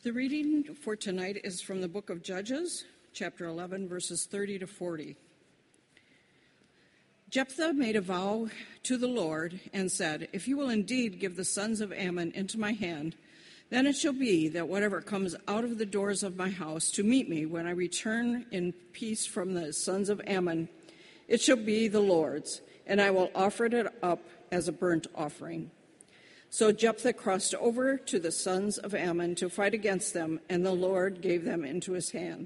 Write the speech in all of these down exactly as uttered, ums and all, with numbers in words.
The reading for tonight is from the book of Judges, chapter eleven, verses thirty to forty. Jephthah made a vow to the Lord and said, "If you will indeed give the sons of Ammon into my hand, then it shall be that whatever comes out of the doors of my house to meet me when I return in peace from the sons of Ammon, it shall be the Lord's, and I will offer it up as a burnt offering." So Jephthah crossed over to the sons of Ammon to fight against them, and the Lord gave them into his hand.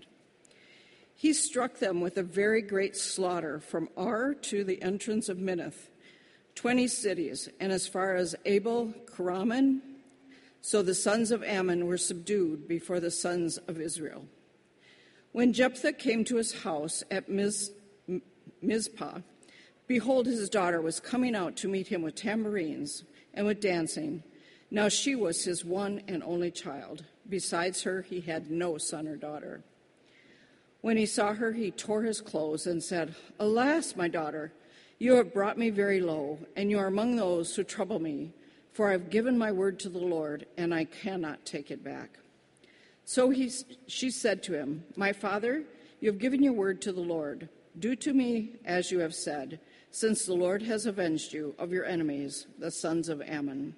He struck them with a very great slaughter from Ar to the entrance of Minnith, twenty cities, and as far as Abel Karaman. So the sons of Ammon were subdued before the sons of Israel. When Jephthah came to his house at Miz, Mizpah, behold, his daughter was coming out to meet him with tambourines and with dancing. Now she was his one and only child. Besides her, he had no son or daughter. When he saw her, he tore his clothes and said, "Alas, my daughter, you have brought me very low, and you are among those who trouble me, for I have given my word to the Lord, and I cannot take it back." So he, she said to him, "My father, you have given your word to the Lord. Do to me as you have said, since the Lord has avenged you of your enemies, the sons of Ammon."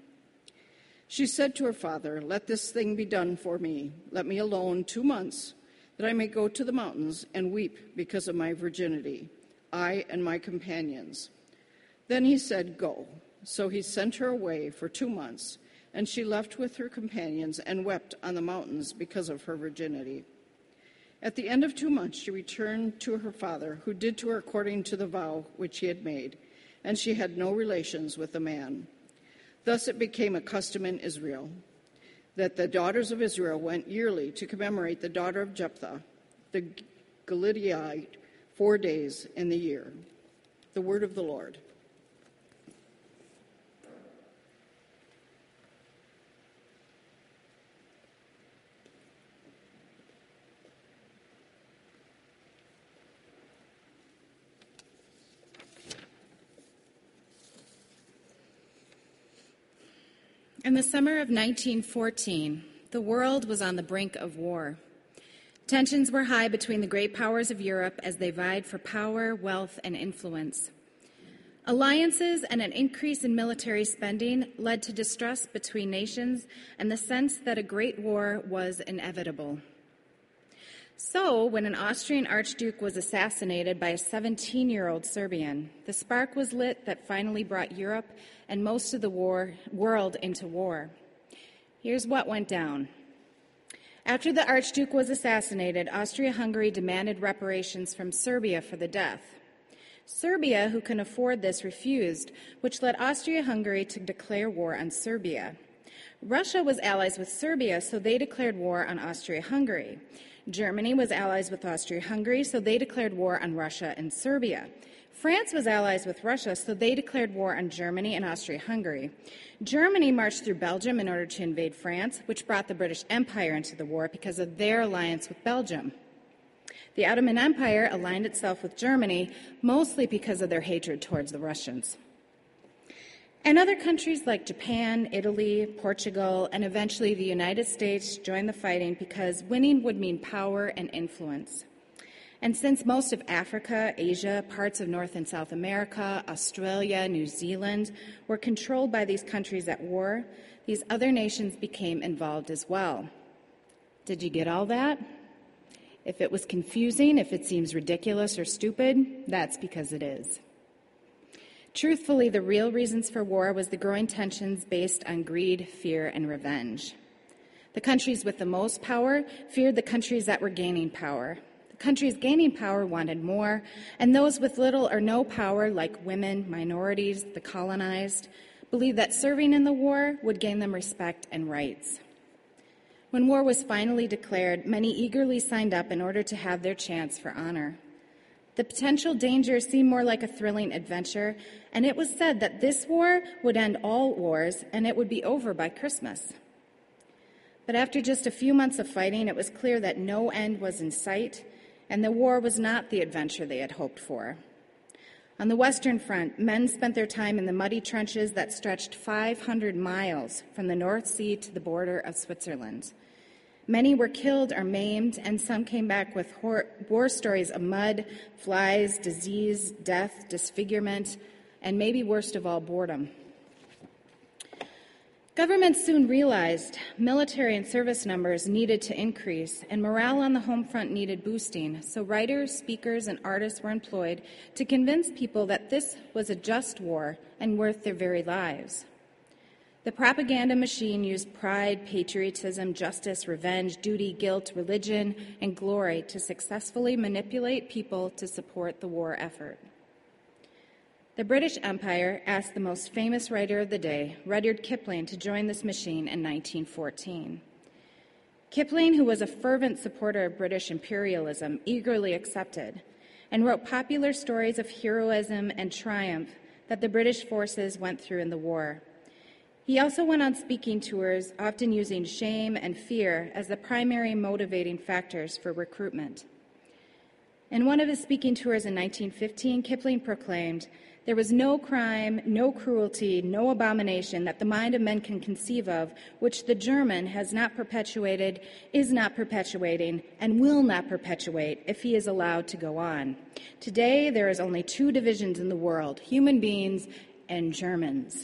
She said to her father, "Let this thing be done for me. Let me alone two months, that I may go to the mountains and weep because of my virginity, I and my companions." Then he said, "Go." So he sent her away for two months, and she left with her companions and wept on the mountains because of her virginity. At the end of two months, she returned to her father, who did to her according to the vow which he had made, and she had no relations with the man. Thus it became a custom in Israel that the daughters of Israel went yearly to commemorate the daughter of Jephthah, the Gileadite, four days in the year. The word of the Lord. In the summer of nineteen fourteen, the world was on the brink of war. Tensions were high between the great powers of Europe as they vied for power, wealth, and influence. Alliances and an increase in military spending led to distrust between nations and the sense that a great war was inevitable. So, when an Austrian archduke was assassinated by a seventeen-year-old Serbian, the spark was lit that finally brought Europe and most of the war, world into war. Here's what went down. After the archduke was assassinated, Austria-Hungary demanded reparations from Serbia for the death. Serbia, who can afford this, refused, which led Austria-Hungary to declare war on Serbia. Russia was allies with Serbia, so they declared war on Austria-Hungary. Germany was allies with Austria-Hungary, so they declared war on Russia and Serbia. France was allies with Russia, so they declared war on Germany and Austria-Hungary. Germany marched through Belgium in order to invade France, which brought the British Empire into the war because of their alliance with Belgium. The Ottoman Empire aligned itself with Germany, mostly because of their hatred towards the Russians. And other countries like Japan, Italy, Portugal, and eventually the United States joined the fighting because winning would mean power and influence. And since most of Africa, Asia, parts of North and South America, Australia, New Zealand were controlled by these countries at war, these other nations became involved as well. Did you get all that? If it was confusing, if it seems ridiculous or stupid, that's because it is. Truthfully, the real reasons for war was the growing tensions based on greed, fear, and revenge. The countries with the most power feared the countries that were gaining power. The countries gaining power wanted more, and those with little or no power, like women, minorities, the colonized, believed that serving in the war would gain them respect and rights. When war was finally declared, many eagerly signed up in order to have their chance for honor. The potential danger seemed more like a thrilling adventure, and it was said that this war would end all wars and it would be over by Christmas. But after just a few months of fighting, it was clear that no end was in sight, and the war was not the adventure they had hoped for. On the Western Front, men spent their time in the muddy trenches that stretched five hundred miles from the North Sea to the border of Switzerland. Many were killed or maimed, and some came back with hor- war stories of mud, flies, disease, death, disfigurement, and maybe worst of all, boredom. Governments soon realized military and service numbers needed to increase, and morale on the home front needed boosting, so writers, speakers, and artists were employed to convince people that this was a just war and worth their very lives. The propaganda machine used pride, patriotism, justice, revenge, duty, guilt, religion, and glory to successfully manipulate people to support the war effort. The British Empire asked the most famous writer of the day, Rudyard Kipling, to join this machine in nineteen fourteen. Kipling, who was a fervent supporter of British imperialism, eagerly accepted and wrote popular stories of heroism and triumph that the British forces went through in the war. He also went on speaking tours, often using shame and fear as the primary motivating factors for recruitment. In one of his speaking tours in nineteen fifteen, Kipling proclaimed, "There was no crime, no cruelty, no abomination that the mind of men can conceive of, which the German has not perpetuated, is not perpetuating, and will not perpetuate if he is allowed to go on. Today, there is only two divisions in the world, human beings and Germans."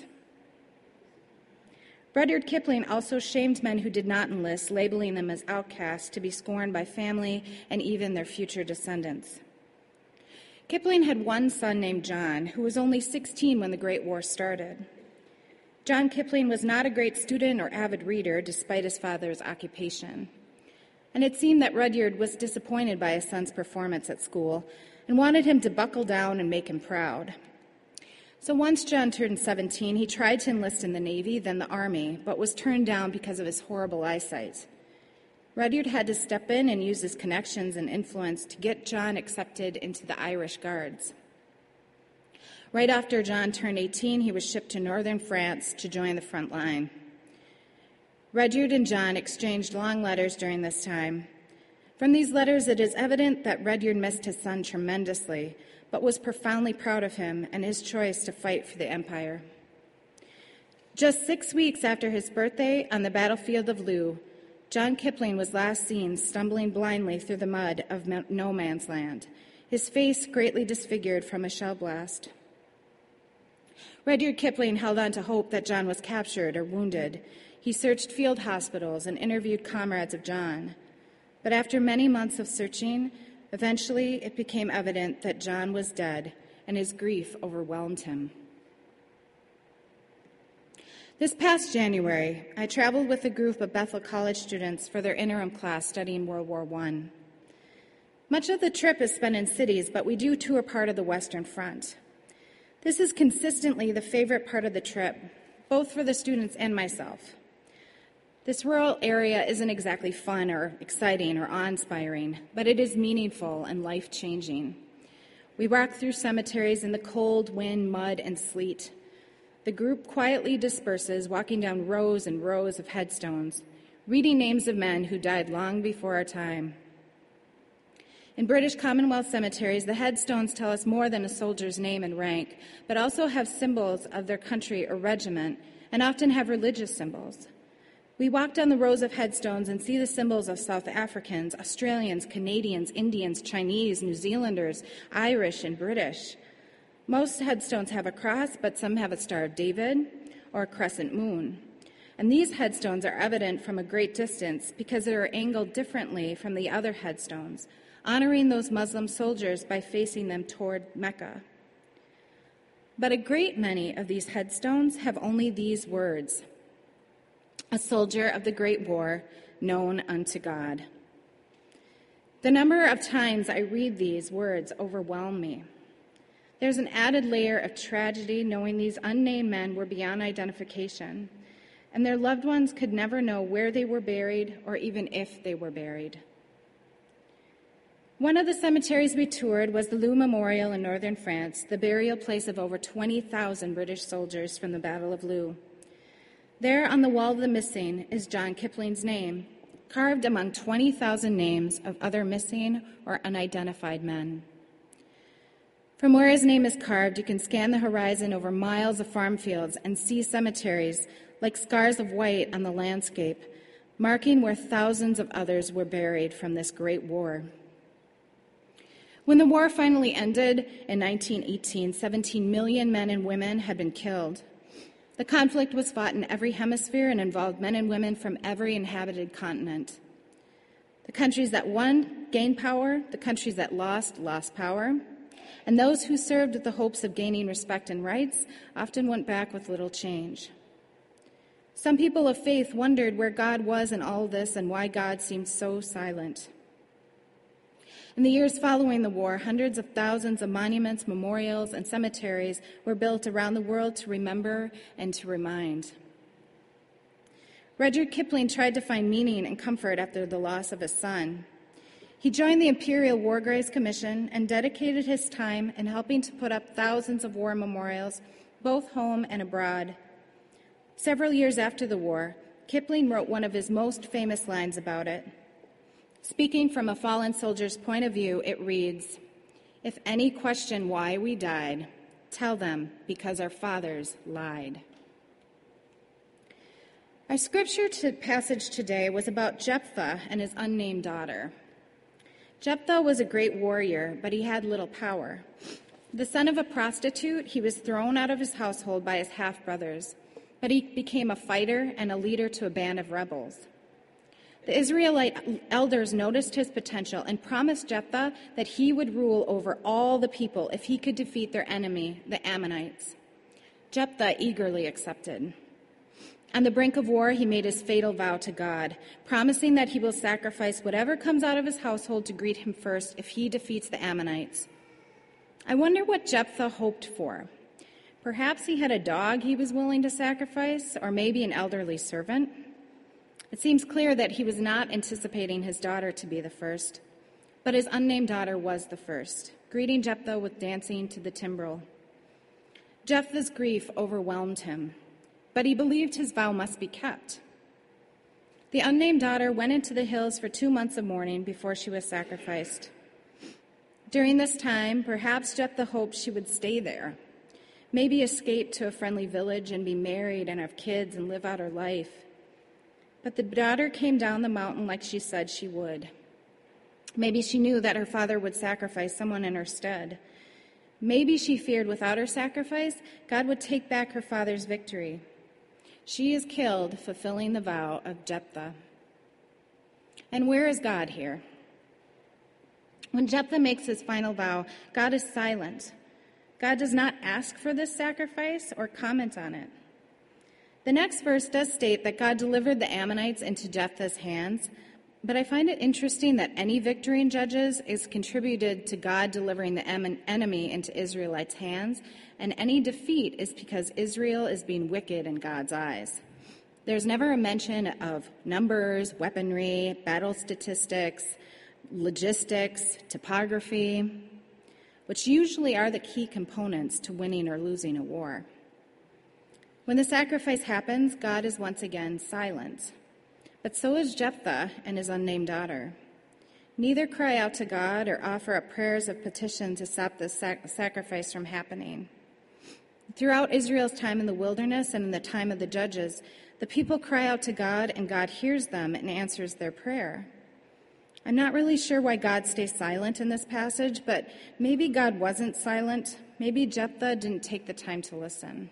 Rudyard Kipling also shamed men who did not enlist, labeling them as outcasts to be scorned by family and even their future descendants. Kipling had one son named John, who was only sixteen when the Great War started. John Kipling was not a great student or avid reader, despite his father's occupation. And it seemed that Rudyard was disappointed by his son's performance at school and wanted him to buckle down and make him proud. So once John turned seventeen, he tried to enlist in the Navy, then the Army, but was turned down because of his horrible eyesight. Rudyard had to step in and use his connections and influence to get John accepted into the Irish Guards. Right after John turned eighteen, he was shipped to northern France to join the front line. Rudyard and John exchanged long letters during this time. From these letters, it is evident that Rudyard missed his son tremendously, but was profoundly proud of him and his choice to fight for the empire. Just six weeks after his birthday, on the battlefield of Loo, John Kipling was last seen stumbling blindly through the mud of no man's land, his face greatly disfigured from a shell blast. Rudyard Kipling held on to hope that John was captured or wounded. He searched field hospitals and interviewed comrades of John. But after many months of searching, eventually it became evident that John was dead, and his grief overwhelmed him. This past January, I traveled with a group of Bethel College students for their interim class studying World War One. Much of the trip is spent in cities, but we do tour part of the Western Front. This is consistently the favorite part of the trip, both for the students and myself. This rural area isn't exactly fun or exciting or awe-inspiring, but it is meaningful and life-changing. We walk through cemeteries in the cold, wind, mud, and sleet. The group quietly disperses, walking down rows and rows of headstones, reading names of men who died long before our time. In British Commonwealth cemeteries, the headstones tell us more than a soldier's name and rank, but also have symbols of their country or regiment, and often have religious symbols. We walk down the rows of headstones and see the symbols of South Africans, Australians, Canadians, Indians, Chinese, New Zealanders, Irish, and British. Most headstones have a cross, but some have a Star of David or a crescent moon. And these headstones are evident from a great distance because they are angled differently from the other headstones, honoring those Muslim soldiers by facing them toward Mecca. But a great many of these headstones have only these words: "A soldier of the Great War, known unto God." The number of times I read these words overwhelm me. There's an added layer of tragedy knowing these unnamed men were beyond identification, and their loved ones could never know where they were buried or even if they were buried. One of the cemeteries we toured was the Loo Memorial in northern France, the burial place of over twenty thousand British soldiers from the Battle of Loo. There on the wall of the missing is John Kipling's name, carved among twenty thousand names of other missing or unidentified men. From where his name is carved, you can scan the horizon over miles of farm fields and see cemeteries like scars of white on the landscape, marking where thousands of others were buried from this great war. When the war finally ended in nineteen eighteen, seventeen million men and women had been killed. The conflict was fought in every hemisphere and involved men and women from every inhabited continent. The countries that won gained power, the countries that lost lost power, and those who served with the hopes of gaining respect and rights often went back with little change. Some people of faith wondered where God was in all this and why God seemed so silent. In the years following the war, hundreds of thousands of monuments, memorials, and cemeteries were built around the world to remember and to remind. Rudyard Kipling tried to find meaning and comfort after the loss of his son. He joined the Imperial War Graves Commission and dedicated his time in helping to put up thousands of war memorials, both home and abroad. Several years after the war, Kipling wrote one of his most famous lines about it. Speaking from a fallen soldier's point of view, it reads, "If any question why we died, tell them because our fathers lied." Our scripture to passage today was about Jephthah and his unnamed daughter. Jephthah was a great warrior, but he had little power. The son of a prostitute, he was thrown out of his household by his half-brothers, but he became a fighter and a leader to a band of rebels. The Israelite elders noticed his potential and promised Jephthah that he would rule over all the people if he could defeat their enemy, the Ammonites. Jephthah eagerly accepted. On the brink of war, he made his fatal vow to God, promising that he will sacrifice whatever comes out of his household to greet him first if he defeats the Ammonites. I wonder what Jephthah hoped for. Perhaps he had a dog he was willing to sacrifice, or maybe an elderly servant. It seems clear that he was not anticipating his daughter to be the first, but his unnamed daughter was the first, greeting Jephthah with dancing to the timbrel. Jephthah's grief overwhelmed him, but he believed his vow must be kept. The unnamed daughter went into the hills for two months of mourning before she was sacrificed. During this time, perhaps Jephthah hoped she would stay there, maybe escape to a friendly village and be married and have kids and live out her life. But the daughter came down the mountain like she said she would. Maybe she knew that her father would sacrifice someone in her stead. Maybe she feared without her sacrifice, God would take back her father's victory. She is killed, fulfilling the vow of Jephthah. And where is God here? When Jephthah makes his final vow, God is silent. God does not ask for this sacrifice or comment on it. The next verse does state that God delivered the Ammonites into Jephthah's hands, but I find it interesting that any victory in Judges is contributed to God delivering the enemy into Israelites' hands, and any defeat is because Israel is being wicked in God's eyes. There's never a mention of numbers, weaponry, battle statistics, logistics, topography, which usually are the key components to winning or losing a war. When the sacrifice happens, God is once again silent. But so is Jephthah and his unnamed daughter. Neither cry out to God or offer up prayers of petition to stop the sac- sacrifice from happening. Throughout Israel's time in the wilderness and in the time of the judges, the people cry out to God and God hears them and answers their prayer. I'm not really sure why God stays silent in this passage, but maybe God wasn't silent. Maybe Jephthah didn't take the time to listen.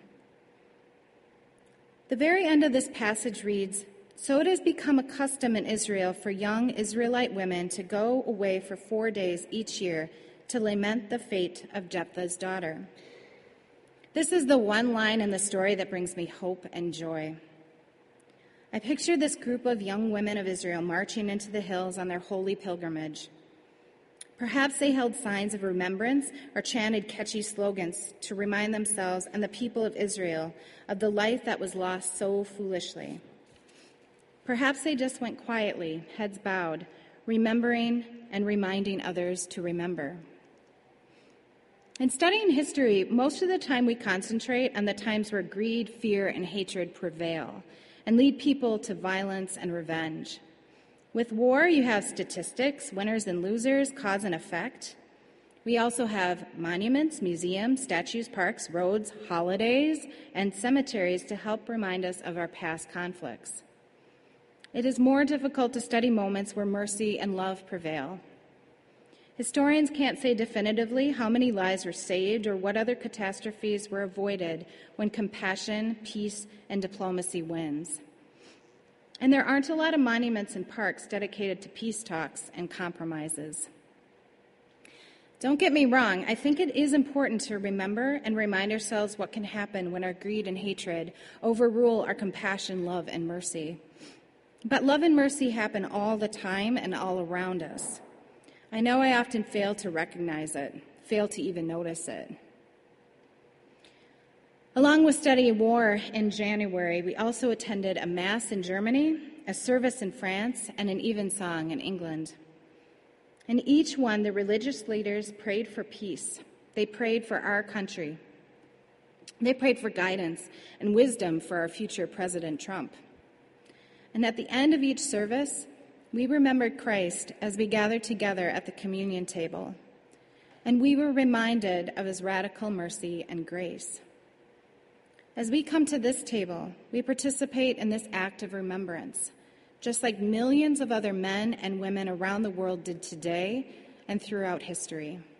The very end of this passage reads, "So it has become a custom in Israel for young Israelite women to go away for four days each year to lament the fate of Jephthah's daughter." This is the one line in the story that brings me hope and joy. I picture this group of young women of Israel marching into the hills on their holy pilgrimage. Perhaps they held signs of remembrance or chanted catchy slogans to remind themselves and the people of Israel of the life that was lost so foolishly. Perhaps they just went quietly, heads bowed, remembering and reminding others to remember. In studying history, most of the time we concentrate on the times where greed, fear, and hatred prevail and lead people to violence and revenge. With war, you have statistics, winners and losers, cause and effect. We also have monuments, museums, statues, parks, roads, holidays, and cemeteries to help remind us of our past conflicts. It is more difficult to study moments where mercy and love prevail. Historians can't say definitively how many lives were saved or what other catastrophes were avoided when compassion, peace, and diplomacy wins. And there aren't a lot of monuments and parks dedicated to peace talks and compromises. Don't get me wrong, I think it is important to remember and remind ourselves what can happen when our greed and hatred overrule our compassion, love, and mercy. But love and mercy happen all the time and all around us. I know I often fail to recognize it, fail to even notice it. Along with studying war in January, we also attended a Mass in Germany, a service in France, and an evensong in England. In each one, the religious leaders prayed for peace. They prayed for our country. They prayed for guidance and wisdom for our future President Trump. And at the end of each service, we remembered Christ as we gathered together at the communion table. And we were reminded of his radical mercy and grace. As we come to this table, we participate in this act of remembrance, just like millions of other men and women around the world did today and throughout history.